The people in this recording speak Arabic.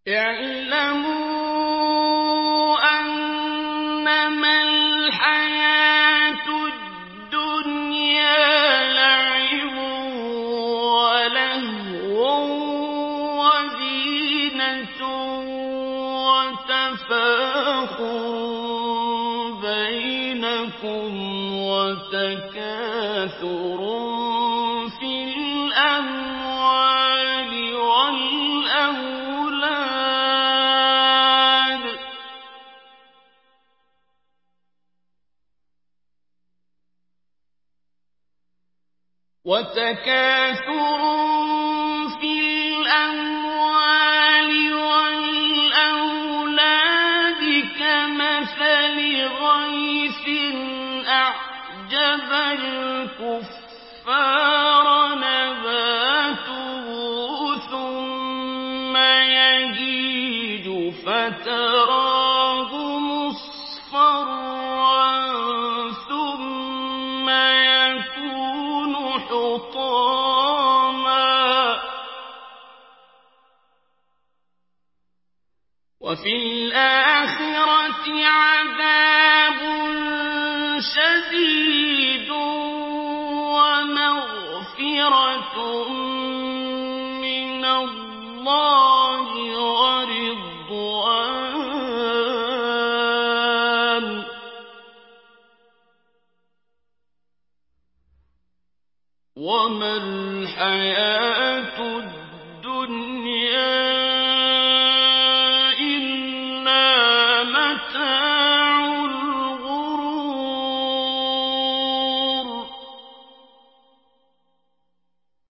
اعلموا أنما الحياة الدنيا لعب ولهو وزينة وتفاخر بينكم وتكاثر في الأموال والأولاد كمثل غيث أعجب الكفار نباته ثم يهيج فتراه مصفرا ثم يكون حطاما وفي الآخرة عذاب شديد ومغفرة من الله ورضوان وما الحياة الدنيا